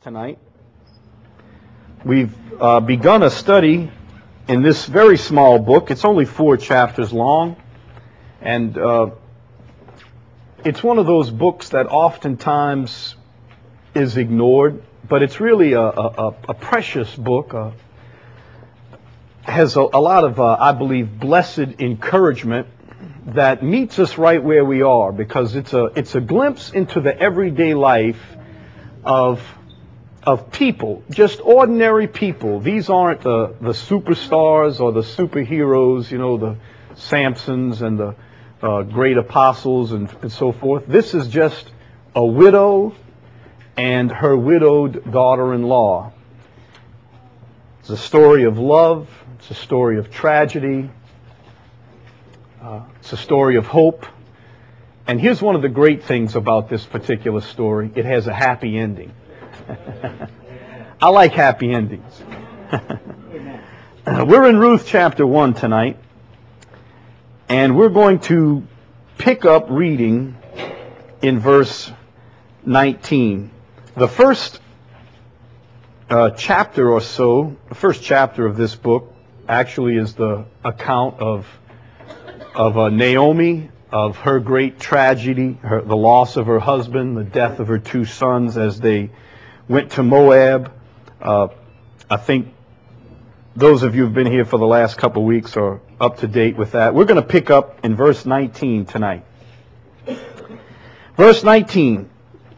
tonight. We've begun a study in this very small book. It's only 4 chapters long, and it's one of those books that oftentimes is ignored, but it's really a precious book. Has a lot of, I believe, blessed encouragement that meets us right where we are, because it's a glimpse into the everyday life of people, just ordinary people. These aren't the superstars or the superheroes, you know, the Samsons and the great apostles and so forth. This is just a widow and her widowed daughter-in-law. It's a story of love. It's a story of tragedy. It's a story of hope. And here's one of the great things about this particular story. It has a happy ending. I like happy endings. We're in Ruth chapter 1 tonight, and we're going to pick up reading in verse 19. The first chapter or so, the first chapter of this book actually is the account of Naomi, of her great tragedy, the loss of her husband, the death of her 2 sons as they went to Moab. I think those of you who've been here for the last couple of weeks are up to date with that. We're going to pick up in verse 19 tonight. Verse 19.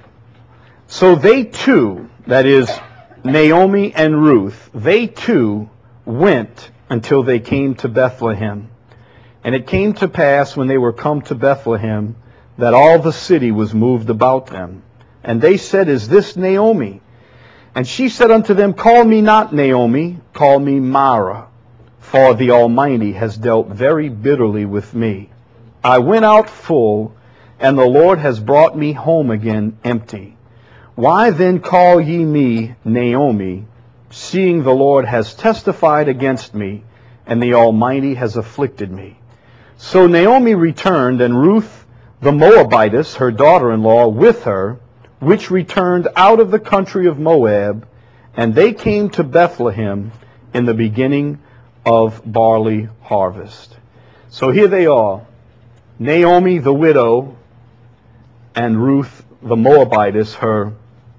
So they too, that is Naomi and Ruth, they too went until they came to Bethlehem. And it came to pass when they were come to Bethlehem that all the city was moved about them. And they said, Is this Naomi? And she said unto them, Call me not Naomi, call me Mara, for the Almighty has dealt very bitterly with me. I went out full, and the Lord has brought me home again empty. Why then call ye me Naomi, seeing the Lord has testified against me, and the Almighty has afflicted me? So Naomi returned, and Ruth the Moabitess, her daughter-in-law, with her, which returned out of the country of Moab, and they came to Bethlehem in the beginning of barley harvest. So here they are, Naomi the widow, and Ruth the Moabitess, her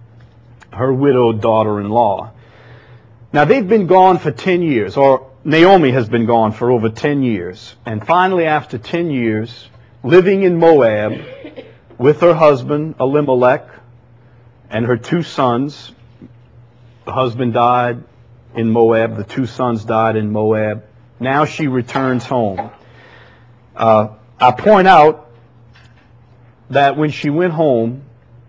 widowed daughter-in-law. Now they've been gone for 10 years, or Naomi has been gone for over 10 years. And finally, after 10 years, living in Moab with her husband, Elimelech, and her 2 sons. The husband died in Moab. The 2 sons died in Moab. Now she returns home. I point out that when she went home,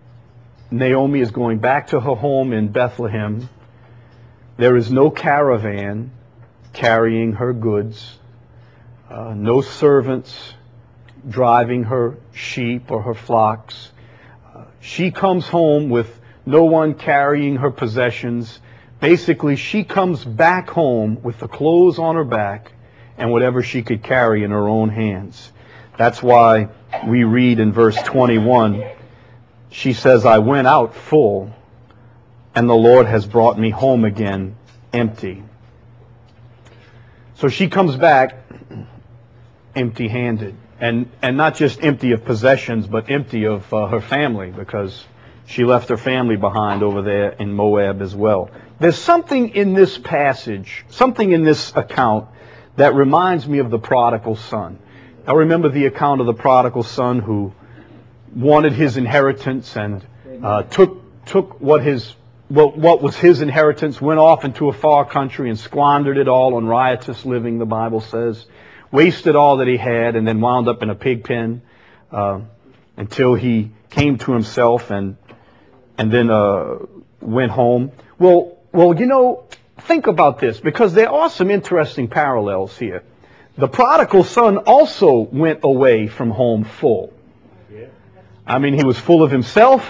Naomi is going back to her home in Bethlehem. There is no caravan carrying her goods, no servants driving her sheep or her flocks. She comes home with no one carrying her possessions. Basically, she comes back home with the clothes on her back and whatever she could carry in her own hands. That's why we read in verse 21, she says, I went out full, and the Lord has brought me home again empty. So she comes back empty-handed. And not just empty of possessions, but empty of her family, because she left her family behind over there in Moab as well. There's something in this passage, something in this account that reminds me of the prodigal son. I remember the account of the prodigal son who wanted his inheritance and took what was his inheritance, went off into a far country and squandered it all on riotous living, the Bible says. Wasted all that he had, and then wound up in a pig pen until he came to himself and then went home. Well, you know, think about this, because there are some interesting parallels here. The prodigal son also went away from home full. I mean, he was full of himself,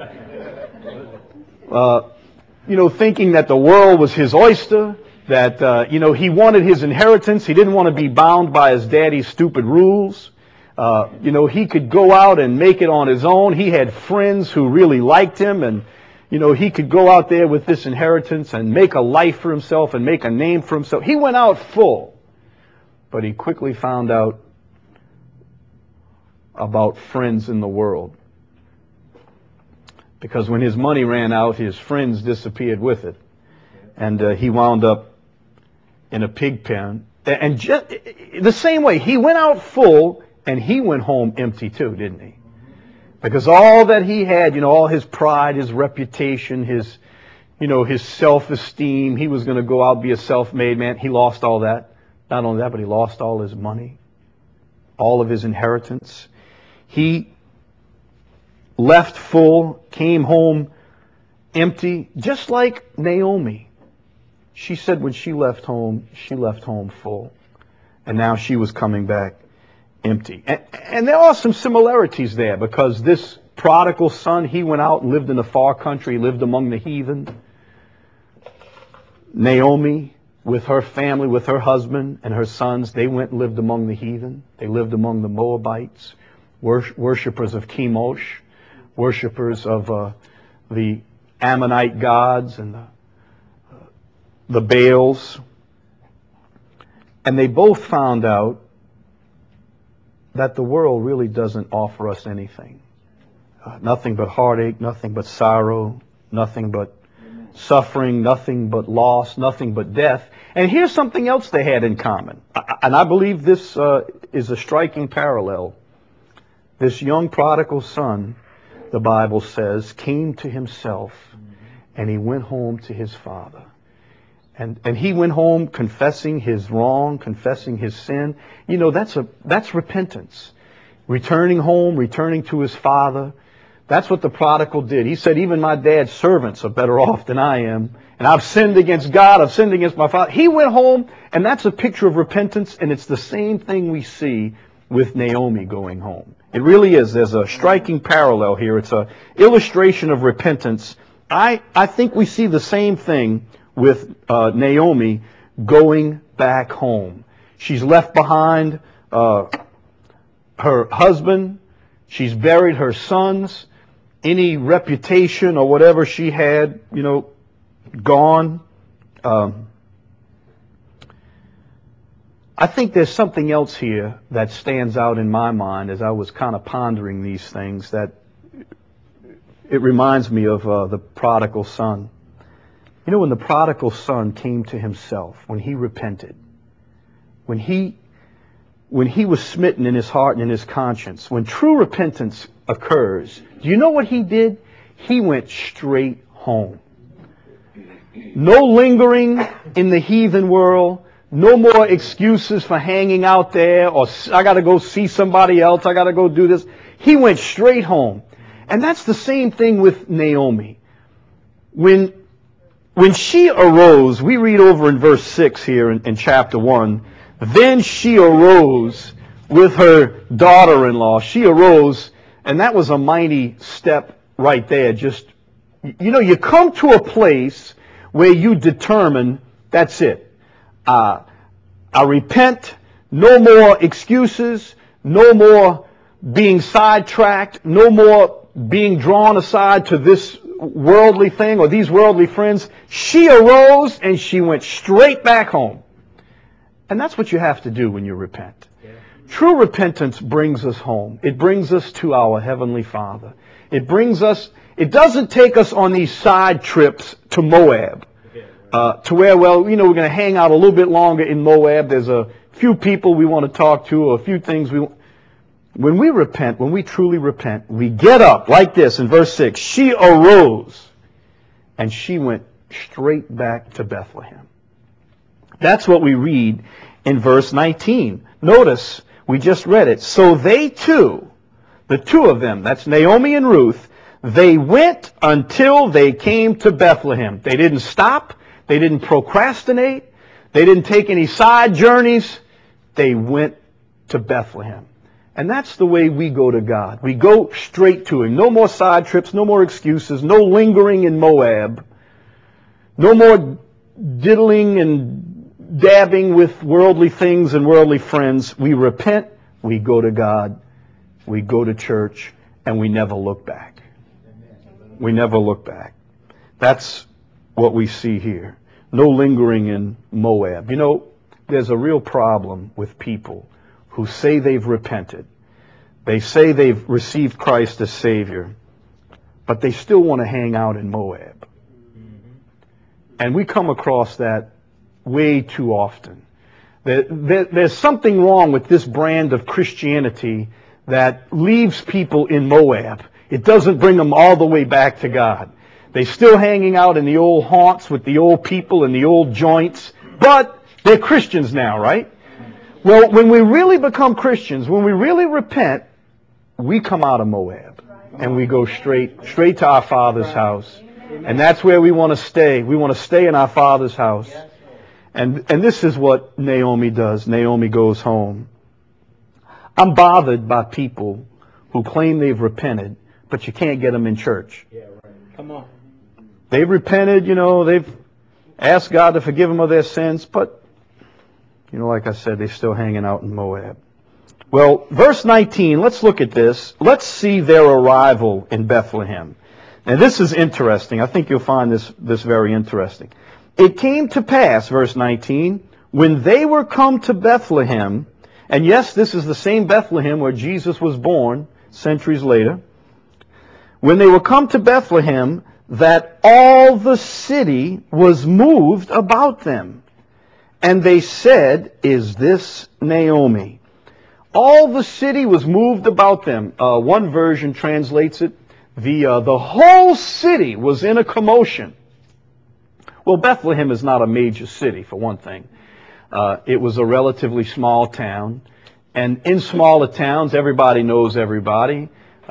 thinking that the world was his oyster. That, he wanted his inheritance. He didn't want to be bound by his daddy's stupid rules. He could go out and make it on his own. He had friends who really liked him, and he could go out there with this inheritance and make a life for himself and make a name for himself. He went out full, but he quickly found out about friends in the world. Because when his money ran out, his friends disappeared with it. And he wound up in a pig pen. And just the same way, he went out full and he went home empty too, didn't he? Because all that he had, all his pride, his reputation, his self-esteem, he was going to go out and be a self-made man. He lost all that. Not only that, but he lost all his money, all of his inheritance. He left full, came home empty, just like Naomi. She said when she left home full. And now she was coming back empty. And there are some similarities there, because this prodigal son, he went out and lived in a far country, lived among the heathen. Naomi, with her family, with her husband and her sons, they went and lived among the heathen. They lived among the Moabites, worshippers of Chemosh, worshippers of the Ammonite gods and the Baals. And they both found out that the world really doesn't offer us anything. Nothing but heartache, nothing but sorrow, nothing but suffering, nothing but loss, nothing but death. And here's something else they had in common. And I believe this is a striking parallel. This young prodigal son, the Bible says, came to himself and he went home to his father. And he went home confessing his wrong, confessing his sin. That's repentance. Returning home, returning to his father. That's what the prodigal did. He said, even my dad's servants are better off than I am. And I've sinned against God. I've sinned against my father. He went home, and that's a picture of repentance. And it's the same thing we see with Naomi going home. It really is. There's a striking parallel here. It's an illustration of repentance. I think we see the same thing with Naomi going back home. She's left behind her husband. She's buried her sons. Any reputation or whatever she had, gone. I think there's something else here that stands out in my mind as I was kind of pondering these things, that it reminds me of the prodigal son. When the prodigal son came to himself, when he repented, when he was smitten in his heart and in his conscience, when true repentance occurs, do you know what he did? He went straight home. No lingering in the heathen world. No more excuses for hanging out there, or I got to go see somebody else. I got to go do this. He went straight home. And that's the same thing with Naomi. When she arose, we read over in verse 6 here in chapter 1, then she arose with her daughter-in-law. She arose, and that was a mighty step right there. Just, you come to a place where you determine, that's it. I repent, no more excuses, no more being sidetracked, no more being drawn aside to this worldly thing or these worldly friends. She arose and she went straight back home. And that's what you have to do when you repent. Yeah. True repentance brings us home. It brings us to our Heavenly Father. It doesn't take us on these side trips to Moab. To where, we're going to hang out a little bit longer in Moab. There's a few people we want to talk to, or a few things When we repent, when we truly repent, we get up like this in verse 6. She arose and she went straight back to Bethlehem. That's what we read in verse 19. Notice, we just read it. So they two, the two of them, that's Naomi and Ruth, they went until they came to Bethlehem. They didn't stop. They didn't procrastinate. They didn't take any side journeys. They went to Bethlehem. And that's the way we go to God. We go straight to Him. No more side trips, no more excuses, no lingering in Moab, no more diddling and dabbing with worldly things and worldly friends. We repent, we go to God, we go to church, and we never look back. We never look back. That's what we see here. No lingering in Moab. You know, there's a real problem with people who say they've repented. They say they've received Christ as Savior, but they still want to hang out in Moab. And we come across that way too often. There's something wrong with this brand of Christianity that leaves people in Moab. It doesn't bring them all the way back to God. They're still hanging out in the old haunts with the old people and the old joints, but they're Christians now, right? Well, when we really become Christians, when we really repent, we come out of Moab and we go straight to our Father's house. And that's where we want to stay. We want to stay in our Father's house. And this is what Naomi does. Naomi goes home. I'm bothered by people who claim they've repented, but you can't get them in church. Yeah, right. Come on. They've repented, they've asked God to forgive them of their sins, but, like I said, they're still hanging out in Moab. Well, verse 19, let's look at this. Let's see their arrival in Bethlehem. And this is interesting. I think you'll find this very interesting. It came to pass, verse 19, when they were come to Bethlehem, and yes, this is the same Bethlehem where Jesus was born centuries later. When they were come to Bethlehem, that all the city was moved about them. And they said, is this Naomi? All the city was moved about them. One version translates it, the whole city was in a commotion. Well, Bethlehem is not a major city, for one thing. It was a relatively small town. And in smaller towns, everybody knows everybody.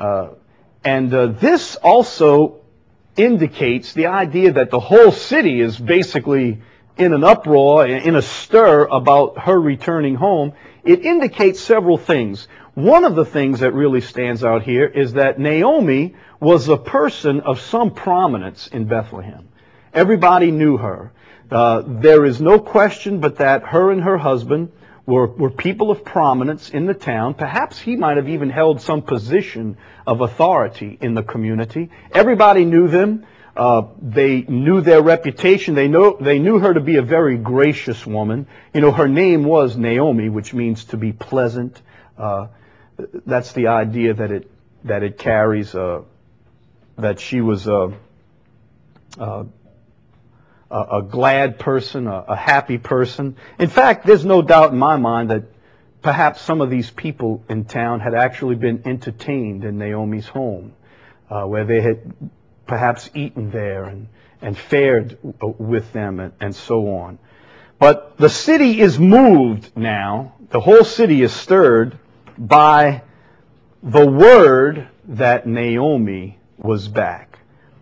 And this also indicates the idea that the whole city is basically in an uproar, in a stir about her returning home. It indicates several things. One of the things that really stands out here is that Naomi was a person of some prominence in Bethlehem. Everybody knew her. There is no question but that her and her husband were people of prominence in the town. Perhaps he might have even held some position of authority in the community. Everybody knew them. They knew their reputation. They knew her to be a very gracious woman. Her name was Naomi, which means to be pleasant. That's the idea that it carries, that she was a glad person, a happy person. In fact, there's no doubt in my mind that perhaps some of these people in town had actually been entertained in Naomi's home, where they had perhaps eaten there and fared with them and so on. But the city is moved now. The whole city is stirred by the word that Naomi was back.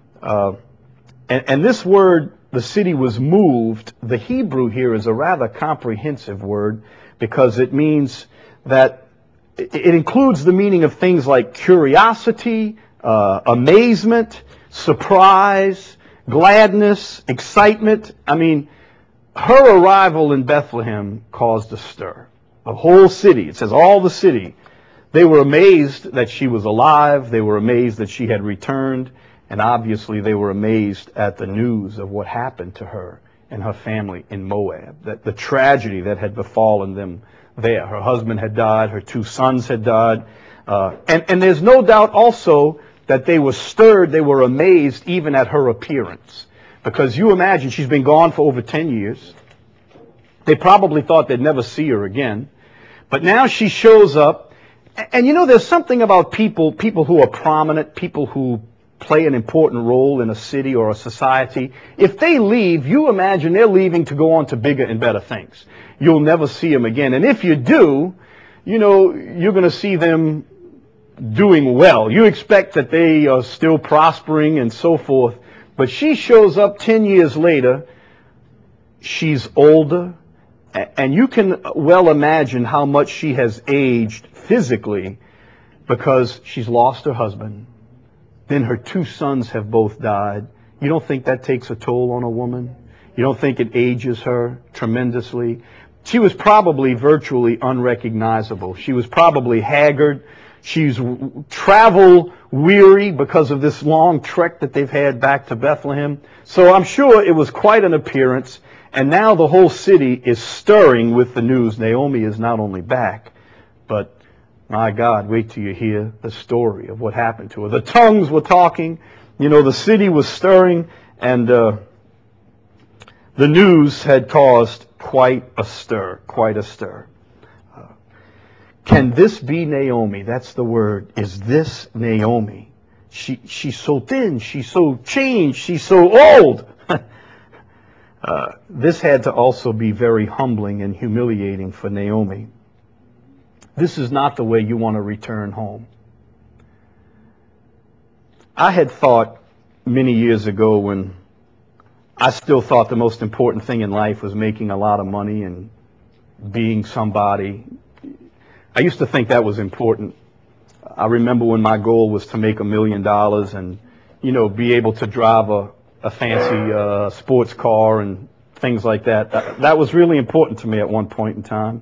And this word, the city was moved, the Hebrew here is a rather comprehensive word because it means that it includes the meaning of things like curiosity, amazement, surprise, gladness, excitement. I mean, her arrival in Bethlehem caused a stir. The whole city, it says all the city, they were amazed that she was alive. They were amazed that she had returned. And obviously they were amazed at the news of what happened to her and her family in Moab, that the tragedy that had befallen them there. Her husband had died, her 2 sons had died. And there's no doubt also that they were stirred, they were amazed even at her appearance. Because you imagine, she's been gone for over 10 years. They probably thought they'd never see her again. But now she shows up. And there's something about people who are prominent, people who play an important role in a city or a society. If they leave, you imagine they're leaving to go on to bigger and better things. You'll never see them again. And if you do, you're going to see them doing well. You expect that they are still prospering and so forth. But she shows up 10 years later. She's older. And you can well imagine how much she has aged physically because she's lost her husband. Then her 2 sons have both died. You don't think that takes a toll on a woman? You don't think it ages her tremendously? She was probably virtually unrecognizable. She was probably haggard. She's travel weary because of this long trek that they've had back to Bethlehem. So I'm sure it was quite an appearance. And now the whole city is stirring with the news. Naomi is not only back, but my God, wait till you hear the story of what happened to her. The tongues were talking. You know, the city was stirring, and the news had caused quite a stir, quite a stir. Can this be Naomi? That's the word. Is this Naomi? She's so thin. She's so changed. She's so old. This had to also be very humbling and humiliating for Naomi. This is not the way you want to return home. I had thought many years ago, when I still thought the most important thing in life was making a lot of money and being somebody. I used to think that was important. I remember when my goal was to make $1 million and, you know, be able to drive a fancy sports car and things like that. That was really important to me at one point in time.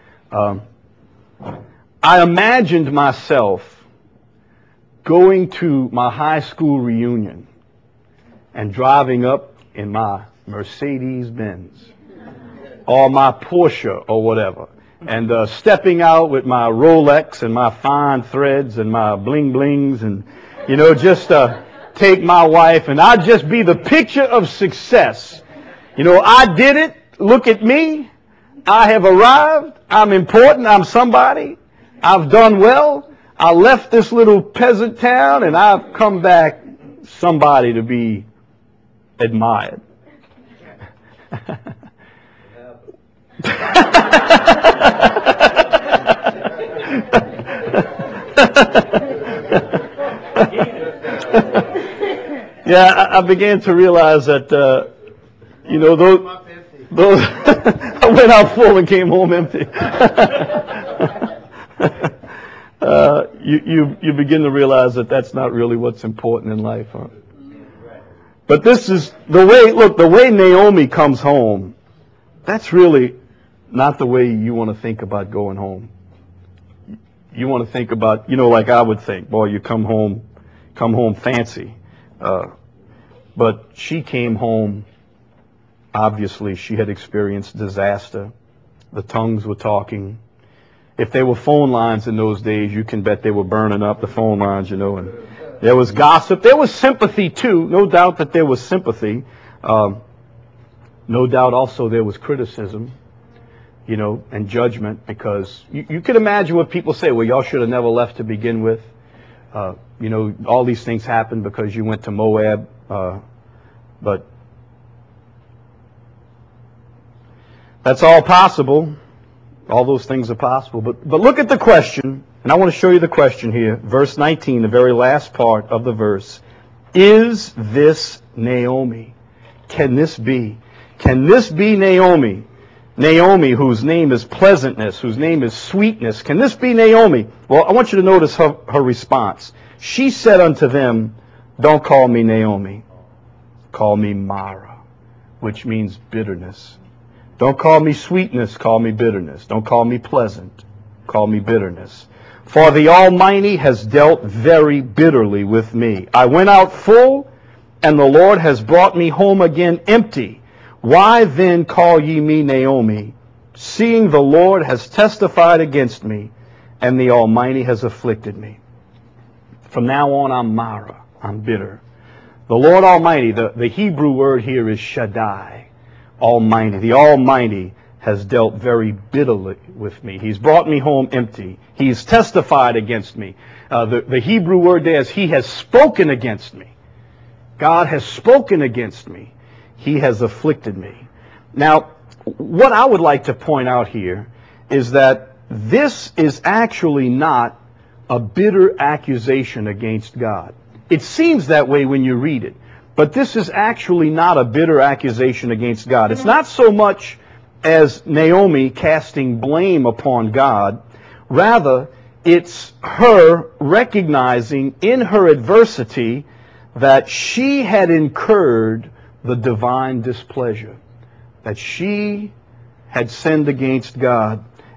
I imagined myself going to my high school reunion and driving up in my Mercedes-Benz or my Porsche or whatever, and stepping out with my Rolex and my fine threads and my bling blings, and, you know, just take my wife, and I'd just be the picture of success. You know, I did it. Look at me. I have arrived. I'm important. I'm somebody. I've done well. I left this little peasant town, and I've come back somebody to be admired. Yeah, I began to realize that, you know, those I went out full and came home empty. You begin to realize that that's not really what's important in life, huh? But this is the way, look, the way Naomi comes home, that's really not the way you want to think about going home. You want to think about, you know, like I would think, boy, you come home fancy. But she came home, obviously she had experienced disaster. The tongues were talking. If there were phone lines in those days, you can bet they were burning up the phone lines, you know, and there was gossip. There was sympathy too. No doubt that there was sympathy. No doubt also there was criticism, you know, and judgment, because you can imagine what people say. Well, y'all should have never left to begin with. You know, all these things happened because you went to Moab. But that's all possible. All those things are possible. But look at the question, and I want to show you the question here. Verse 19, the very last part of the verse. Is this Naomi? Can this be? Can this be Naomi? Naomi, whose name is pleasantness, whose name is sweetness. Can this be Naomi? Well, I want you to notice her response. She said unto them, don't call me Naomi. Call me Mara, which means bitterness. Don't call me sweetness, call me bitterness. Don't call me pleasant, call me bitterness. For the Almighty has dealt very bitterly with me. I went out full, and the Lord has brought me home again empty. Why then call ye me Naomi, seeing the Lord has testified against me, and the Almighty has afflicted me? From now on, I'm Mara. I'm bitter. The Lord Almighty, the Hebrew word here is Shaddai, Almighty. The Almighty has dealt very bitterly with me. He's brought me home empty. He's testified against me. The Hebrew word there is He has spoken against me. God has spoken against me. He has afflicted me. Now, what I would like to point out here is that this is actually not a bitter accusation against God. It seems that way when you read it, but this is actually not a bitter accusation against God. It's not so much as Naomi casting blame upon God. Rather, it's her recognizing in her adversity that she had incurred the divine displeasure, that she had sinned against God.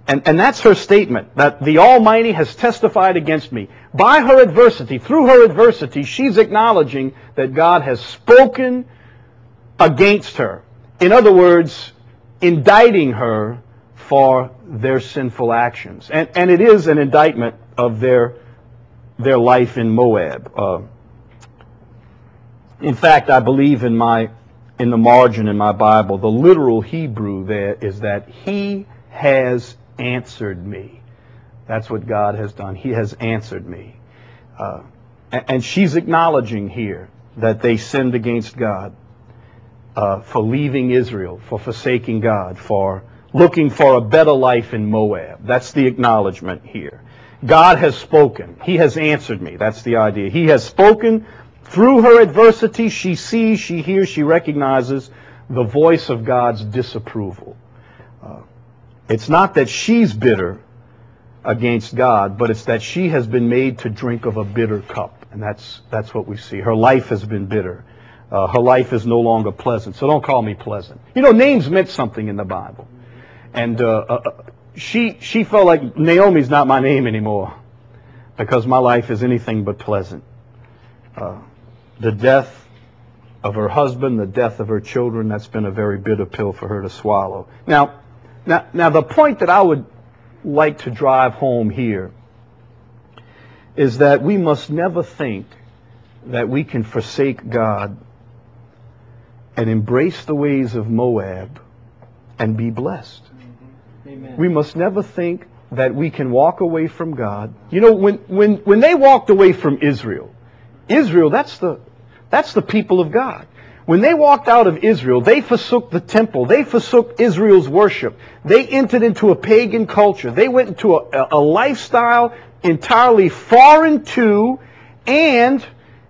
And that's her statement, that the Almighty has testified against me. By her adversity, through her adversity, she's acknowledging that God has spoken against her. In other words, indicting her for their sinful actions. And it is an indictment of their life in Moab. In fact, I believe in the margin in my Bible, the literal Hebrew there is that He has answered me. That's what God has done. He has answered me. And she's acknowledging here that they sinned against God for leaving Israel, for forsaking God, for looking for a better life in Moab. That's the acknowledgement here. God has spoken. He has answered me. That's the idea. He has spoken. Through her adversity, she sees, she hears, she recognizes the voice of God's disapproval. It's not that she's bitter against God, but it's that she has been made to drink of a bitter cup. And that's what we see. Her life has been bitter. Her life is no longer pleasant. So don't call me pleasant. You know, names meant something in the Bible. And she felt like Naomi's not my name anymore because my life is anything but pleasant. The death of her husband, the death of her children, that's been a very bitter pill for her to swallow. Now, the point that I would like to drive home here is that we must never think that we can forsake God and embrace the ways of Moab and be blessed. Amen. We must never think that we can walk away from God. You know, when they walked away from Israel, that's the people of God. When they walked out of Israel, they forsook the temple. They forsook Israel's worship. They entered into a pagan culture. They went into a lifestyle entirely foreign to and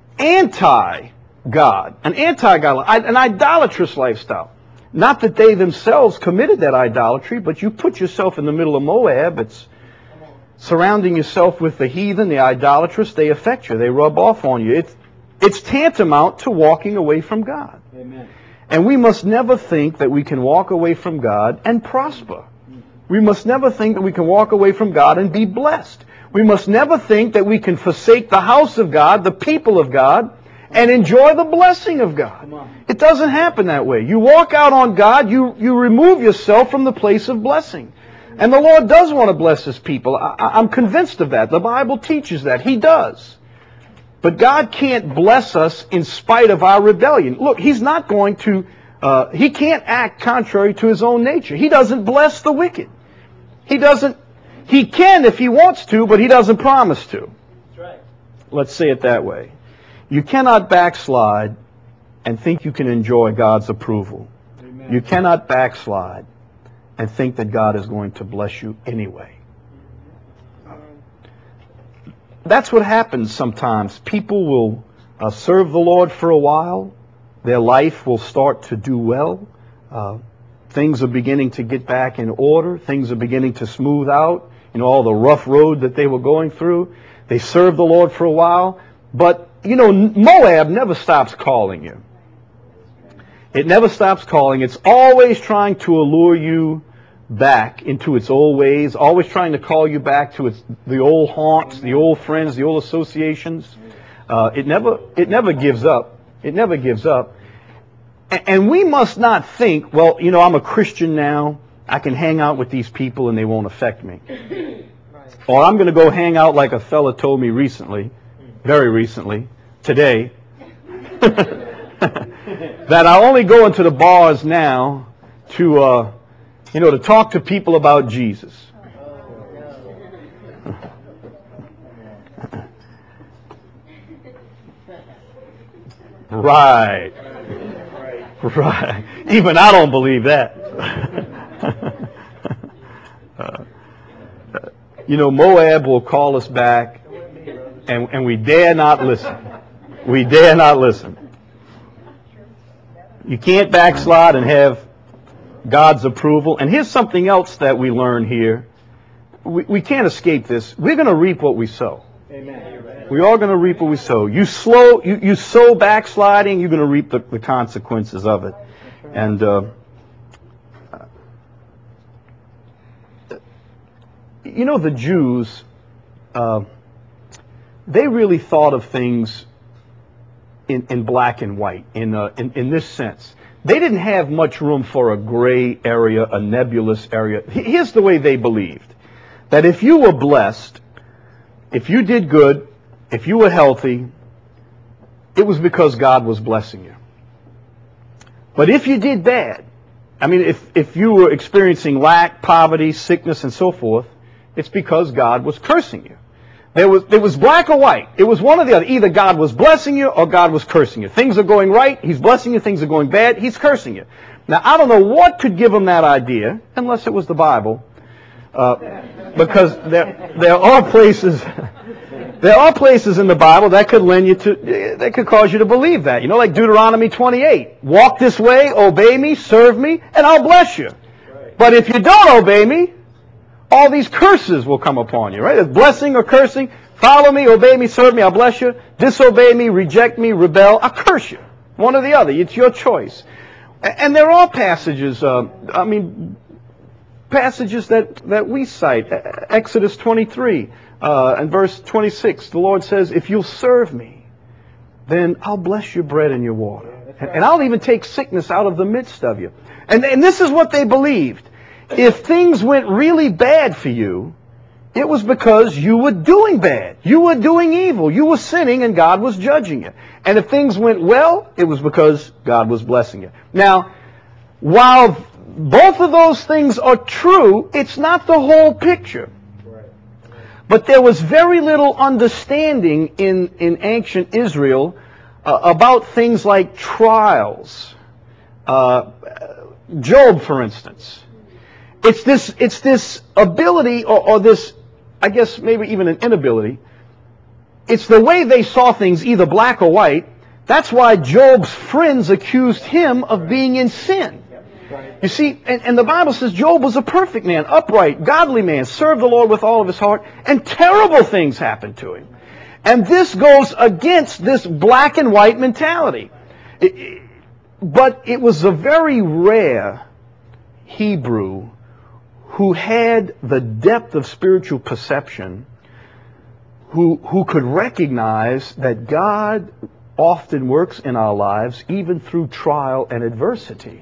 anti-God. An anti-God, an idolatrous lifestyle. Not that they themselves committed that idolatry, but you put yourself in the middle of Moab. It's surrounding yourself with the heathen, the idolatrous. They affect you. They rub off on you. It's tantamount to walking away from God. Amen. And we must never think that we can walk away from God and prosper. We must never think that we can walk away from God and be blessed. We must never think that we can forsake the house of God, the people of God, and enjoy the blessing of God. It doesn't happen that way. You walk out on God, you remove yourself from the place of blessing. And the Lord does want to bless His people. I'm convinced of that. The Bible teaches that. He does. But God can't bless us in spite of our rebellion. Look, He's not going to, He can't act contrary to His own nature. He doesn't bless the wicked. He can if He wants to, but He doesn't promise to. That's right. Let's say it that way. You cannot backslide and think you can enjoy God's approval. Amen. You cannot backslide and think that God is going to bless you anyway. That's what happens sometimes. People will serve the Lord for a while. Their life will start to do well. Things are beginning to get back in order. Things are beginning to smooth out. You know, all the rough road that they were going through. They serve the Lord for a while. But, you know, Moab never stops calling you. It never stops calling. It's always trying to allure you back into its old ways, always trying to call you back to the old haunts, the old friends, the old associations. It never gives up. It never gives up. And we must not think, well, you know, I'm a Christian now. I can hang out with these people and they won't affect me. Or I'm going to go hang out like a fella told me recently, very recently, today, that I only go into the bars now to talk to people about Jesus. Right. Even I don't believe that. Moab will call us back, and we dare not listen. We dare not listen. You can't backslide and have God's approval. And here's something else that we learn here. We can't escape this. We're going to reap what we sow. Amen. We are going to reap what we sow. You sow backsliding, you're going to reap the consequences of it. And You know, the Jews, they really thought of things in black and white, in this sense. They didn't have much room for a gray area, a nebulous area. Here's the way they believed. That if you were blessed, if you did good, if you were healthy, it was because God was blessing you. But if you did bad, I mean, if you were experiencing lack, poverty, sickness, and so forth, it's because God was cursing you. It was black or white. It was one or the other. Either God was blessing you or God was cursing you. Things are going right, He's blessing you. Things are going bad, He's cursing you. Now, I don't know what could give them that idea, unless it was the Bible, because there are places in the Bible that could cause you to believe that. You know, like Deuteronomy 28. Walk this way, obey me, serve me, and I'll bless you. But if you don't obey me, all these curses will come upon you, right? There's blessing or cursing. Follow me, obey me, serve me, I'll bless you. Disobey me, reject me, rebel, I'll curse you. One or the other. It's your choice. And there are passages, passages that we cite. Exodus 23 and verse 26. The Lord says, if you'll serve me, then I'll bless your bread and your water. And I'll even take sickness out of the midst of you. And this is what they believed. If things went really bad for you, it was because you were doing bad. You were doing evil. You were sinning and God was judging you. And if things went well, it was because God was blessing you. Now, while both of those things are true, it's not the whole picture. But there was very little understanding in ancient Israel about things like trials. Job, for instance. It's this ability or this, I guess maybe even an inability. It's the way they saw things, either black or white. That's why Job's friends accused him of being in sin. You see, and the Bible says Job was a perfect man, upright, godly man, served the Lord with all of his heart, and terrible things happened to him. And this goes against this black and white mentality. But it was a very rare Hebrew who had the depth of spiritual perception, who could recognize that God often works in our lives even through trial and adversity.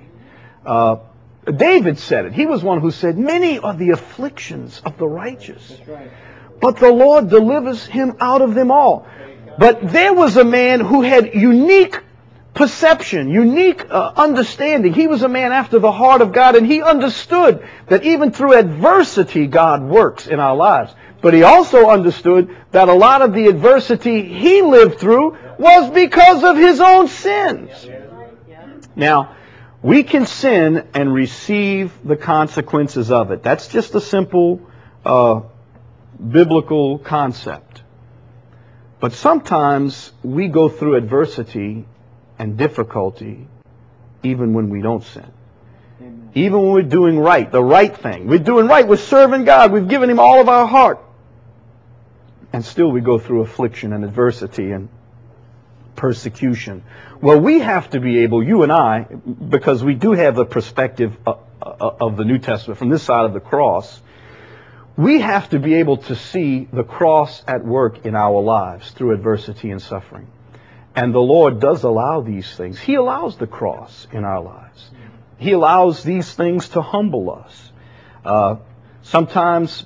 David said it. He was one who said, many are the afflictions of the righteous, but the Lord delivers him out of them all. But there was a man who had unique perception, unique understanding. He was a man after the heart of God, and he understood that even through adversity, God works in our lives. But he also understood that a lot of the adversity he lived through was because of his own sins. Now, we can sin and receive the consequences of it. That's just a simple biblical concept. But sometimes we go through adversity and difficulty even when we don't sin. Amen. Even when we're doing right, the right thing. We're doing right, we're serving God, we've given Him all of our heart. And still we go through affliction and adversity and persecution. Well, we have to be able, you and I, because we do have the perspective of the New Testament from this side of the cross, we have to be able to see the cross at work in our lives through adversity and suffering. And the Lord does allow these things. He allows the cross in our lives. He allows these things to humble us. Sometimes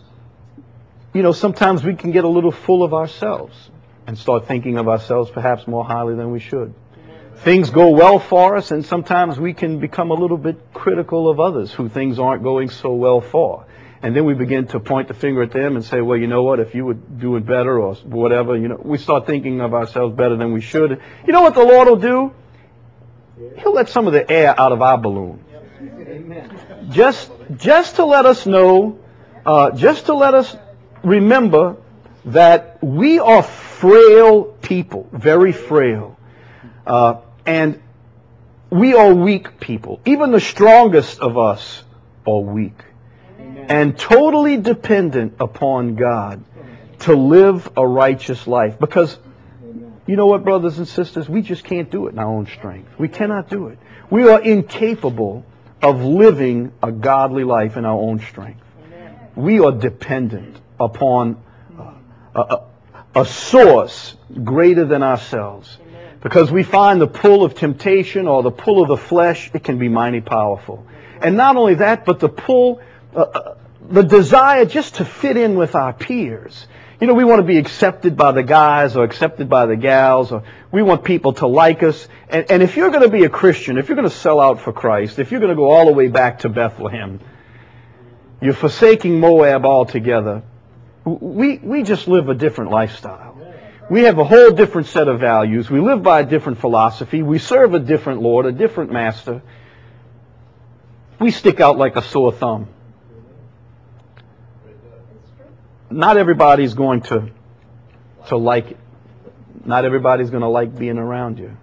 we can get a little full of ourselves and start thinking of ourselves perhaps more highly than we should. Things go well for us, and sometimes we can become a little bit critical of others who things aren't going so well for. And then we begin to point the finger at them and say, well, you know what, if you were doing better or whatever, we start thinking of ourselves better than we should. You know what the Lord will do? He'll let some of the air out of our balloon. Just to let us know, just to let us remember that we are frail people, very frail. And we are weak people. Even the strongest of us are weak. And totally dependent upon God to live a righteous life. Because, you know what, brothers and sisters? We just can't do it in our own strength. We cannot do it. We are incapable of living a godly life in our own strength. we are dependent upon a source greater than ourselves. Because we find the pull of temptation or the pull of the flesh, it can be mighty powerful. And not only that, but the pull, the desire just to fit in with our peers. You know, we want to be accepted by the guys or accepted by the gals, or we want people to like us. And if you're going to be a Christian, if you're going to sell out for Christ, if you're going to go all the way back to Bethlehem, you're forsaking Moab altogether. We just live a different lifestyle. We have a whole different set of values. We live by a different philosophy. We serve a different Lord, a different master. We stick out like a sore thumb. Not everybody's going to like it. Not everybody's going to like being around you.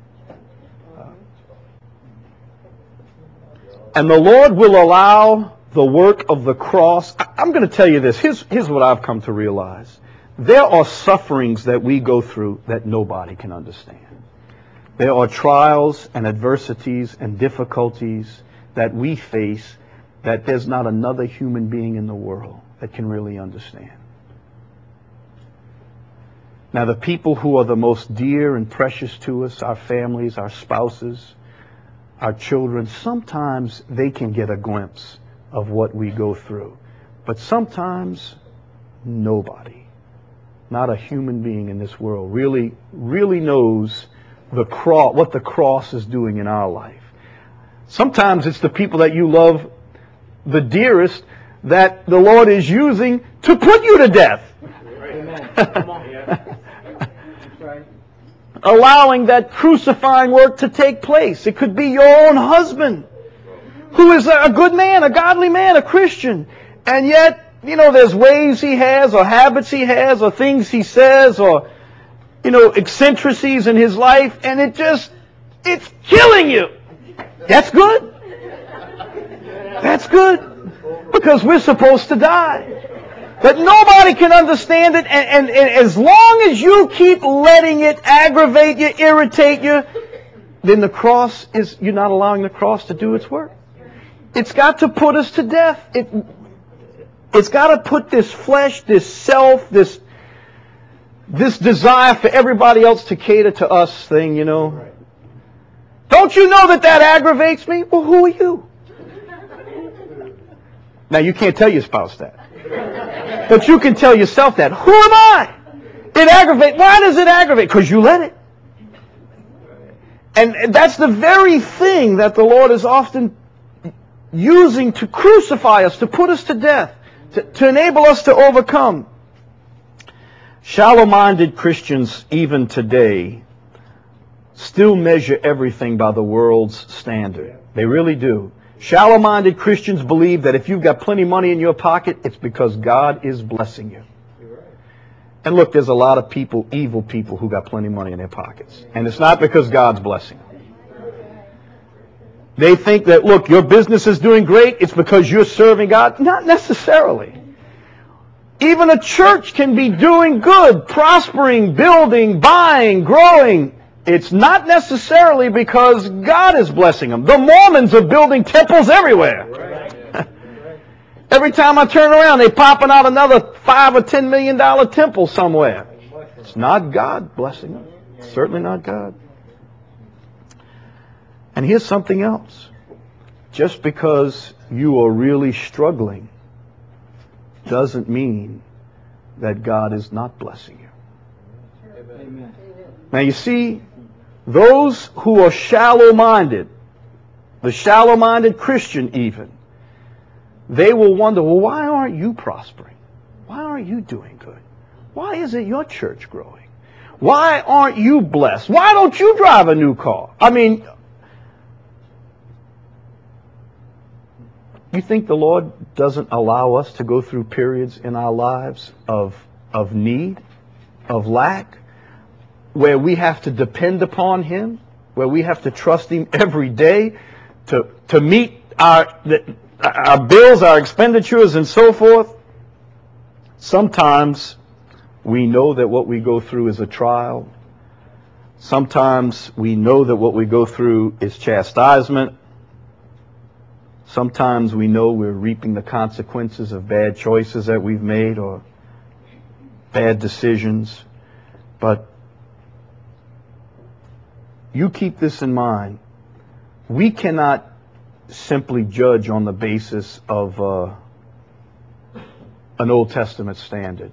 And the Lord will allow the work of the cross. I'm going to tell you this. Here's what I've come to realize. There are sufferings that we go through that nobody can understand. There are trials and adversities and difficulties that we face that there's not another human being in the world that can really understand. Now, the people who are the most dear and precious to us, our families, our spouses, our children, sometimes they can get a glimpse of what we go through. But sometimes nobody, not a human being in this world, really knows the cross, what the cross is doing in our life. Sometimes it's the people that you love the dearest that the Lord is using to put you to death. Allowing that crucifying work to take place. It could be your own husband, who is a good man, a godly man, a Christian, and yet, you know, there's ways he has, or habits he has, or things he says, or, you know, eccentricities in his life, and it's killing you. That's good. That's good. Because we're supposed to die. But nobody can understand it, and as long as you keep letting it aggravate you, irritate you, then the cross you're not allowing the cross to do its work. It's got to put us to death. It's got to put this flesh, this self, this desire for everybody else to cater to us thing, you know. Don't you know that aggravates me? Well, who are you? Now, you can't tell your spouse that. But you can tell yourself that. Who am I? It aggravates. Why does it aggravate? Because you let it. And that's the very thing that the Lord is often using to crucify us, to put us to death, to enable us to overcome. Shallow-minded Christians, even today, still measure everything by the world's standard. They really do. Shallow-minded Christians believe that if you've got plenty of money in your pocket, it's because God is blessing you. And look, there's a lot of people, evil people, who got plenty of money in their pockets. And it's not because God's blessing them. They think that, look, your business is doing great, it's because you're serving God. Not necessarily. Even a church can be doing good, prospering, building, buying, growing. It's not necessarily because God is blessing them. The Mormons are building temples everywhere. Every time I turn around, they're popping out another $5 or $10 million temple somewhere. It's not God blessing them. It's certainly not God. And here's something else. Just because you are really struggling doesn't mean that God is not blessing you. Amen. Now you see, those who are shallow-minded, the shallow-minded Christian even, they will wonder, well, why aren't you prospering? Why aren't you doing good? Why isn't your church growing? Why aren't you blessed? Why don't you drive a new car? I mean, you think the Lord doesn't allow us to go through periods in our lives of need, of lack, where we have to depend upon Him, where we have to trust Him every day to meet our bills, our expenditures, and so forth? Sometimes we know that what we go through is a trial. Sometimes we know that what we go through is chastisement. Sometimes we know we're reaping the consequences of bad choices that we've made or bad decisions. But you keep this in mind. We cannot simply judge on the basis of an Old Testament standard.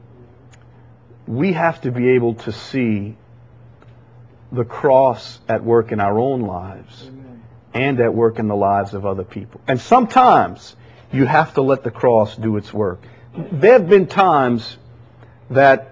We have to be able to see the cross at work in our own lives and at work in the lives of other people. And sometimes you have to let the cross do its work. There have been times that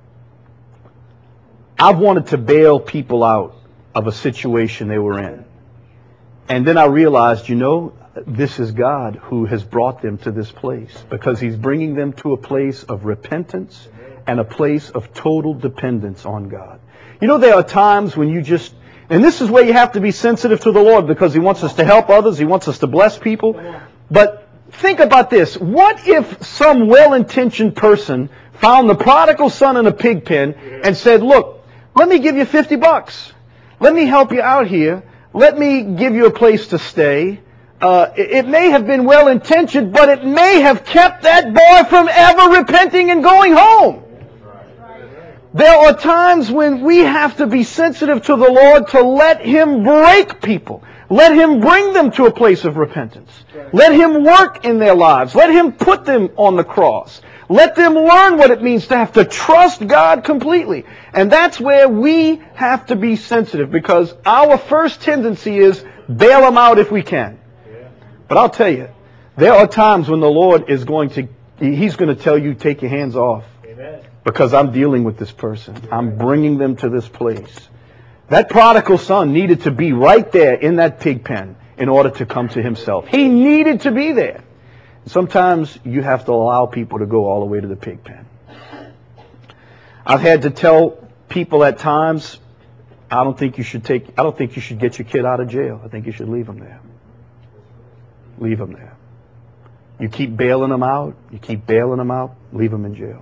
I've wanted to bail people out of a situation they were in. And then I realized, this is God who has brought them to this place, because He's bringing them to a place of repentance and a place of total dependence on God. There are times when and this is where you have to be sensitive to the Lord, because He wants us to help others. He wants us to bless people. But think about this. What if some well-intentioned person found the prodigal son in a pig pen and said, look, let me give you $50. Let me help you out here. Let me give you a place to stay. It may have been well-intentioned, but it may have kept that boy from ever repenting and going home. There are times when we have to be sensitive to the Lord to let Him break people. Let Him bring them to a place of repentance. Let Him work in their lives. Let Him put them on the cross. Let them learn what it means to have to trust God completely. And that's where we have to be sensitive, because our first tendency is bail them out if we can. But I'll tell you, there are times when the Lord is He's going to tell you, take your hands off. Because I'm dealing with this person. I'm bringing them to this place. That prodigal son needed to be right there in that pig pen in order to come to himself. He needed to be there. Sometimes you have to allow people to go all the way to the pig pen. I've had to tell people at times, I don't think you should get your kid out of jail. I think you should leave them there. Leave them there. You keep bailing them out. Leave them in jail.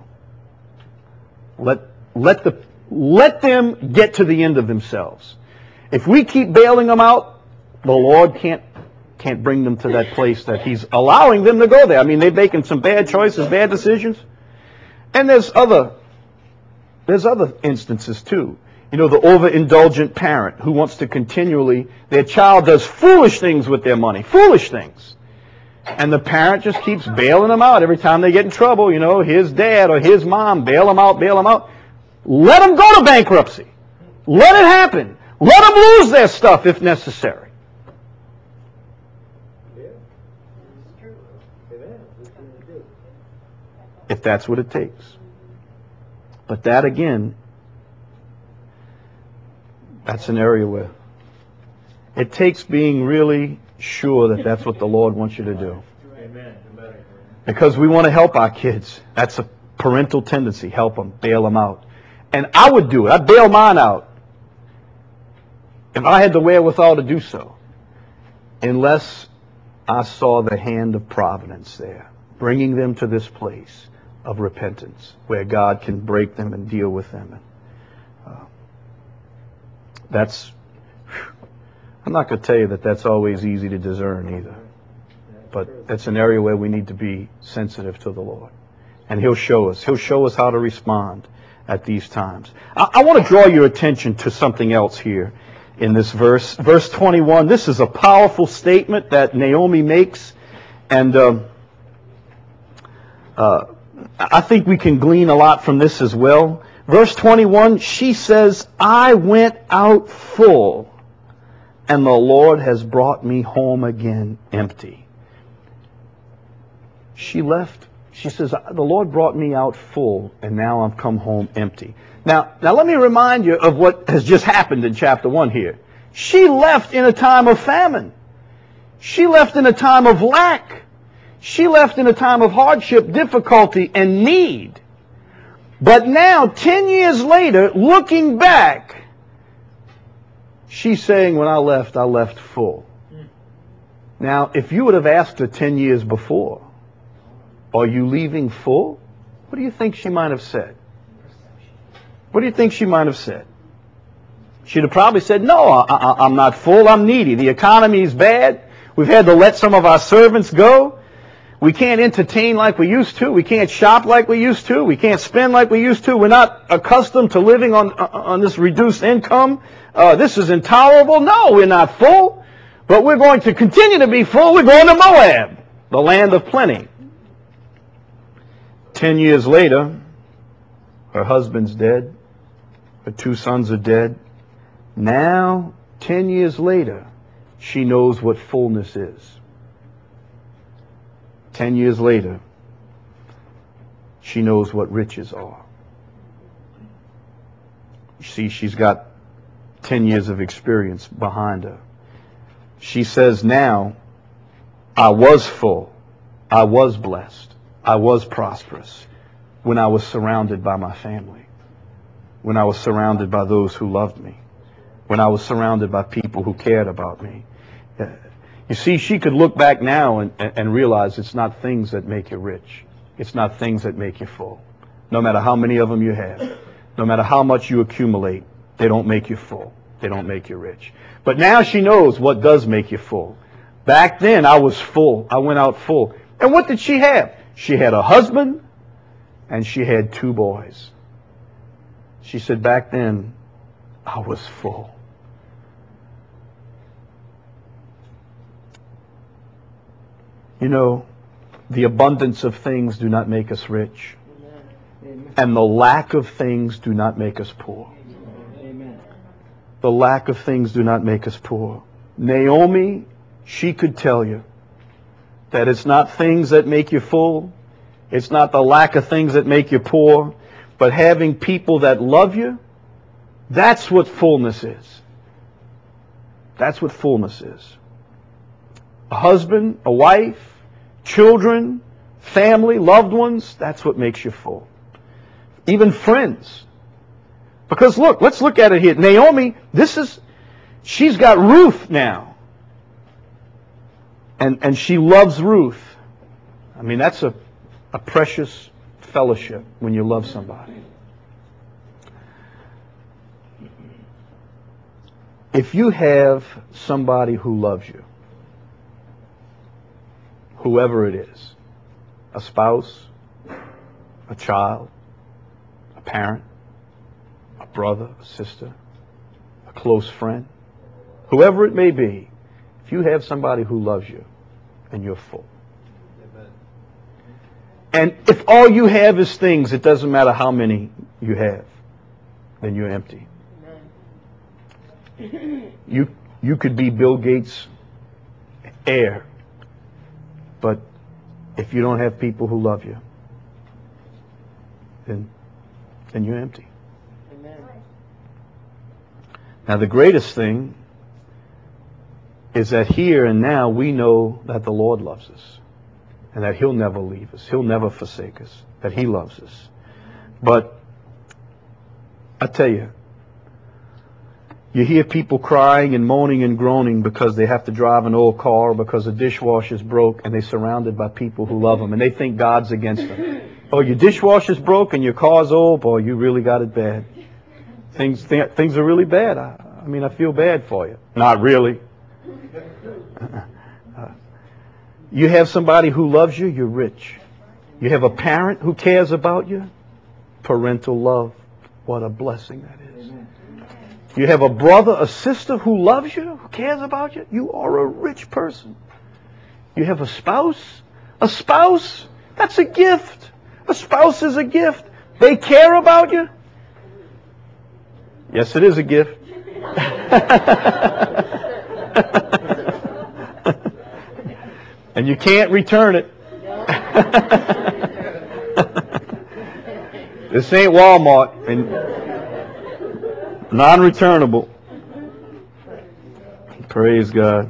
Let them get to the end of themselves. If we keep bailing them out, the Lord can't bring them to that place that He's allowing them to go there. I mean, they're making some bad choices, bad decisions. And there's other instances too. The overindulgent parent who wants to continually, their child does foolish things with their money, foolish things. And the parent just keeps bailing them out every time they get in trouble. His dad or his mom, bail them out. Let them go to bankruptcy. Let it happen. Let them lose their stuff if necessary. If that's what it takes. But that, again, that's an area where it takes being really sure that that's what the Lord wants you to do. Because we want to help our kids. That's a parental tendency. Help them, bail them out. And I would do it. I'd bail mine out if I had the wherewithal to do so, unless I saw the hand of providence there, bringing them to this place of repentance where God can break them and deal with them. I'm not going to tell you that that's always easy to discern either. But that's an area where we need to be sensitive to the Lord. And He'll show us. He'll show us how to respond at these times. I want to draw your attention to something else here in this verse. Verse 21, this is a powerful statement that Naomi makes. And I think we can glean a lot from this as well. Verse 21, she says, I went out full, and the Lord has brought me home again empty. She left. She says, the Lord brought me out full, and now I've come home empty. Now let me remind you of what has just happened in chapter 1 here. She left in a time of famine. She left in a time of lack. She left in a time of hardship, difficulty, and need. But now, 10 years later, looking back, she's saying, when I left full. Now, if you would have asked her 10 years before, are you leaving full? What do you think she might have said? What do you think she might have said? She'd have probably said, no, I'm not full, I'm needy. The economy is bad. We've had to let some of our servants go. We can't entertain like we used to. We can't shop like we used to. We can't spend like we used to. We're not accustomed to living on this reduced income. This is intolerable. No, we're not full. But we're going to continue to be full. We're going to Moab, the land of plenty. 10 years later, her husband's dead. Her 2 sons are dead. Now, 10 years later, she knows what fullness is. 10 years later, she knows what riches are. You see, she's got 10 years of experience behind her. She says now, I was full, I was blessed, I was prosperous when I was surrounded by my family, when I was surrounded by those who loved me, when I was surrounded by people who cared about me. You see, she could look back now and realize it's not things that make you rich. It's not things that make you full. No matter how many of them you have, no matter how much you accumulate, they don't make you full. They don't make you rich. But now she knows what does make you full. Back then, I was full. I went out full. And what did she have? She had a husband and she had 2 boys. She said, back then, I was full. You know, the abundance of things do not make us rich. And the lack of things do not make us poor. The lack of things do not make us poor. Naomi, she could tell you that it's not things that make you full. It's not the lack of things that make you poor. But having people that love you, that's what fullness is. That's what fullness is. A husband, a wife, children, family, loved ones, that's what makes you full. Even friends. Because look, let's look at it here. Naomi, she's got Ruth now. And she loves Ruth. I mean, that's a precious fellowship when you love somebody. If you have somebody who loves you, whoever it is, a spouse, a child, a parent, a brother, a sister, a close friend, whoever it may be, if you have somebody who loves you, and you're full. And if all you have is things, it doesn't matter how many you have, then you're empty. You could be Bill Gates' heir, but if you don't have people who love you, then you're empty. Amen. Now the greatest thing is that here and now we know that the Lord loves us and that He'll never leave us. He'll never forsake us, that He loves us. But I tell you, you hear people crying and moaning and groaning because they have to drive an old car, because the dishwasher's broke, and they're surrounded by people who love them, and they think God's against them. Oh, your dishwasher's broke and your car's old? Boy, you really got it bad. Things are really bad. I mean, I feel bad for you. Not really. You have somebody who loves you, you're rich. You have a parent who cares about you, parental love. What a blessing that is. You have a brother, a sister who loves you, who cares about you, you are a rich person. You have a spouse, that's a gift. A spouse is a gift. They care about you. Yes, it is a gift. And you can't return it. This ain't Walmart. And non-returnable. Praise God.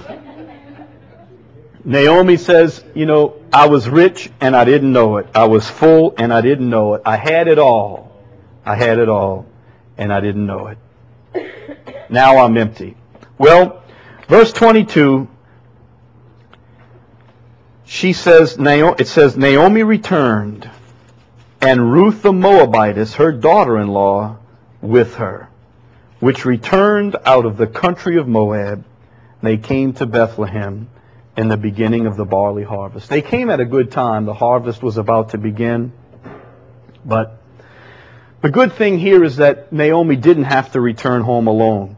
Naomi says, you know, I was rich and I didn't know it. I was full and I didn't know it. I had it all. I had it all and I didn't know it. Now I'm empty. Well, verse 22, it says, Naomi returned, and Ruth the Moabitess, her daughter-in-law, with her, which returned out of the country of Moab. They came to Bethlehem in the beginning of the barley harvest. They came at a good time. The harvest was about to begin. But the good thing here is that Naomi didn't have to return home alone.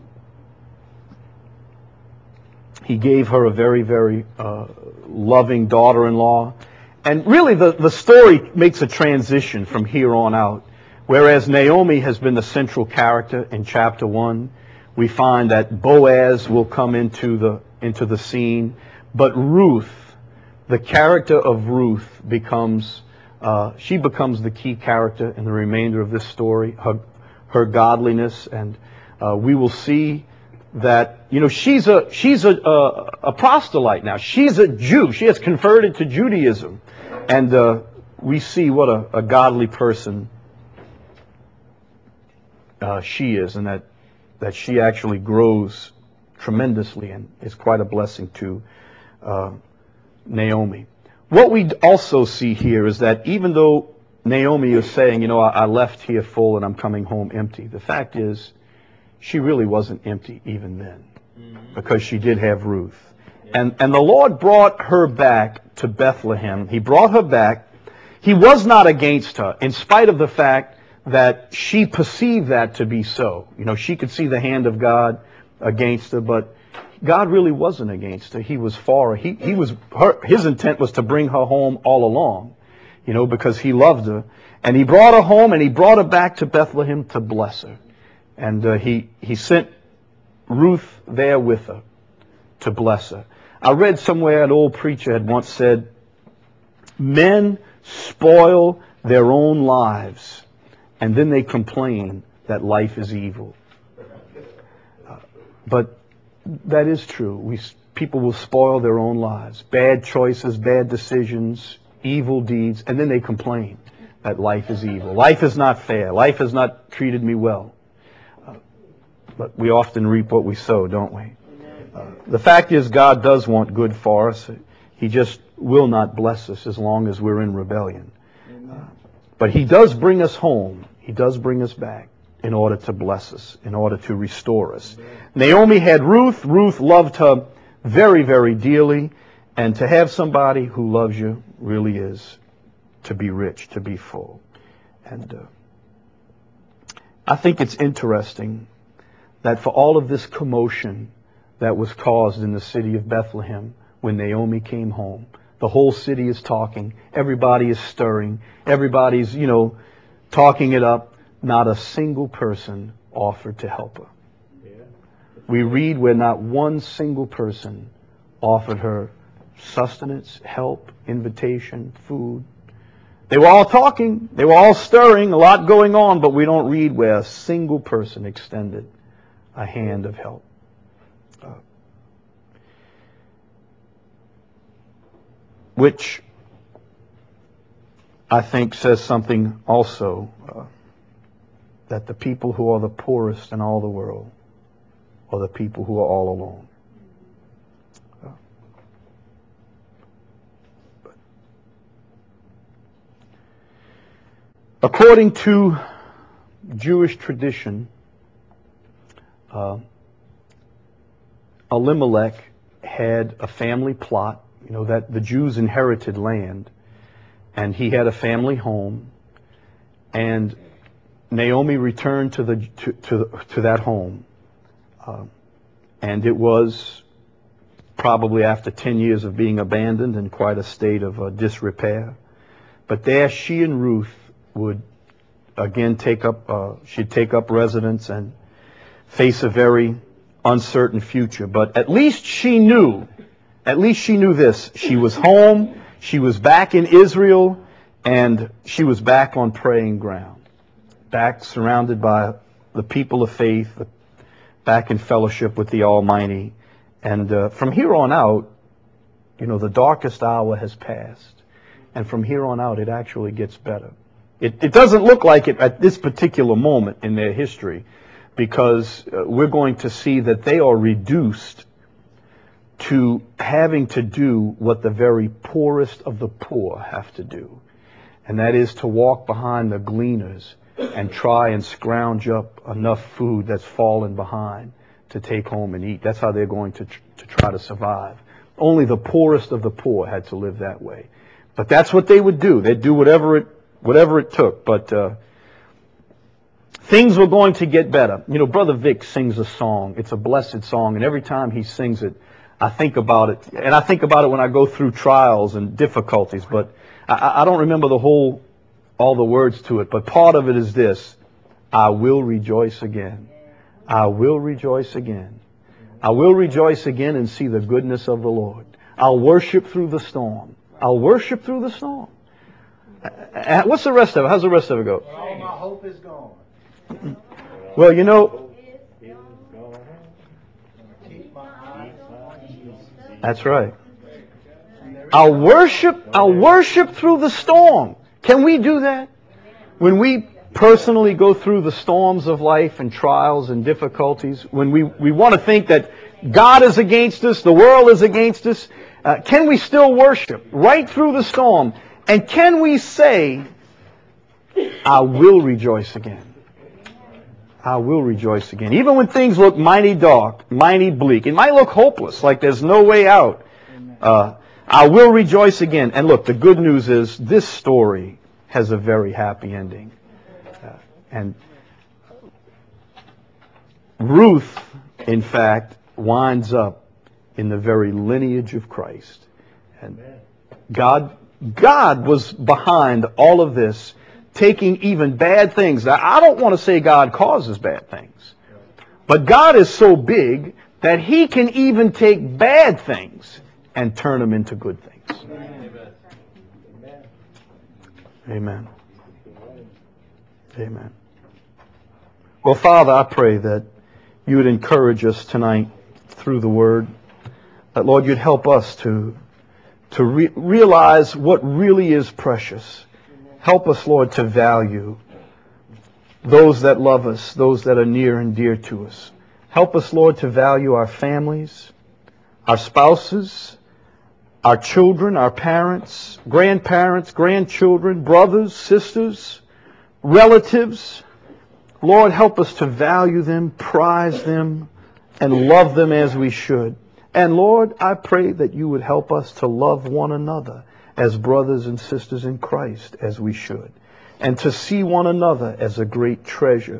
He gave her a very, very loving daughter-in-law. And really the story makes a transition from here on out. Whereas Naomi has been the central character in chapter 1, we find that Boaz will come into the scene. But Ruth, the character of Ruth becomes the key character in the remainder of this story, her godliness. And we will see that, she's a proselyte now. She's a Jew. She has converted to Judaism. And we see what a godly person she is, and that she actually grows tremendously and is quite a blessing to Naomi. What we also see here is that even though Naomi is saying, I left here full and I'm coming home empty, the fact is she really wasn't empty even then, because she did have Ruth. And the Lord brought her back to Bethlehem. He brought her back. He was not against her, in spite of the fact that she perceived that to be so. She could see the hand of God against her, but God really wasn't against her. He was for her. His intent was to bring her home all along, because He loved her. And He brought her home, and He brought her back to Bethlehem to bless her. And He sent Ruth there with her to bless her. I read somewhere an old preacher had once said, men spoil their own lives, and then they complain that life is evil. But that is true. People will spoil their own lives. Bad choices, bad decisions, evil deeds, and then they complain that life is evil. Life is not fair. Life has not treated me well. But we often reap what we sow, don't we? The fact is, God does want good for us. He just will not bless us as long as we're in rebellion. But He does bring us home. He does bring us back in order to bless us, in order to restore us. Naomi had Ruth. Ruth loved her very, very dearly. And to have somebody who loves you really is to be rich, to be full. And I think it's interesting that for all of this commotion that was caused in the city of Bethlehem when Naomi came home, the whole city is talking. Everybody is stirring. Everybody's, talking it up. Not a single person offered to help her. We read where not one single person offered her sustenance, help, invitation, food. They were all talking. They were all stirring. A lot going on, but we don't read where a single person extended a hand of help. Which I think says something also, that the people who are the poorest in all the world are the people who are all alone. According to Jewish tradition, Elimelech had a family plot, that the Jews inherited land, and he had a family home, and Naomi returned to that home, and it was probably after 10 years of being abandoned in quite a state of disrepair. But there she and Ruth would again she'd take up residence and face a very uncertain future. But at least she knew this. She was home, she was back in Israel, and she was back on praying ground. Back surrounded by the people of faith, back in fellowship with the Almighty. And from here on out, the darkest hour has passed. And from here on out, it actually gets better. It doesn't look like it at this particular moment in their history, because we're going to see that they are reduced to having to do what the very poorest of the poor have to do. And that is to walk behind the gleaners and try and scrounge up enough food that's fallen behind to take home and eat. That's how they're going to try to survive. Only the poorest of the poor had to live that way. But that's what they would do. They'd do whatever it took. But things were going to get better. You know, Brother Vic sings a song. It's a blessed song. And every time he sings it, I think about it. And I think about it when I go through trials and difficulties. But I don't remember all the words to it. But part of it is this: I will rejoice again. I will rejoice again. I will rejoice again and see the goodness of the Lord. I'll worship through the storm. I'll worship through the storm. What's the rest of it? How's the rest of it go? All my hope is gone. Well, you know, that's right. I'll worship through the storm. Can we do that? When we personally go through the storms of life and trials and difficulties, when we want to think that God is against us, the world is against us, can we still worship right through the storm? And can we say, I will rejoice again? I will rejoice again. Even when things look mighty dark, mighty bleak, it might look hopeless, like there's no way out. I will rejoice again. And look, the good news is this story has a very happy ending. And Ruth, in fact, winds up in the very lineage of Christ. And God was behind all of this, taking even bad things. Now, I don't want to say God causes bad things, but God is so big that He can even take bad things and turn them into good things. Amen. Amen. Well, Father, I pray that you would encourage us tonight through the Word. That, Lord, you'd help us to realize what really is precious. Help us, Lord, to value those that love us, those that are near and dear to us. Help us, Lord, to value our families, our spouses, our children, our parents, grandparents, grandchildren, brothers, sisters, relatives. Lord, help us to value them, prize them, and love them as we should. And Lord, I pray that you would help us to love one another as brothers and sisters in Christ as we should. And to see one another as a great treasure.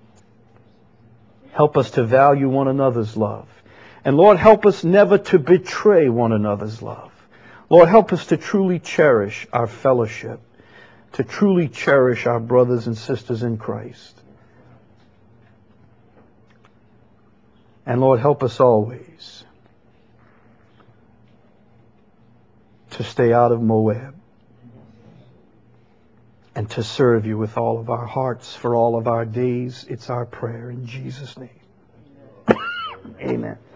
Help us to value one another's love. And Lord, help us never to betray one another's love. Lord, help us to truly cherish our fellowship, to truly cherish our brothers and sisters in Christ. And Lord, help us always to stay out of Moab and to serve you with all of our hearts for all of our days. It's our prayer in Jesus' name. Amen.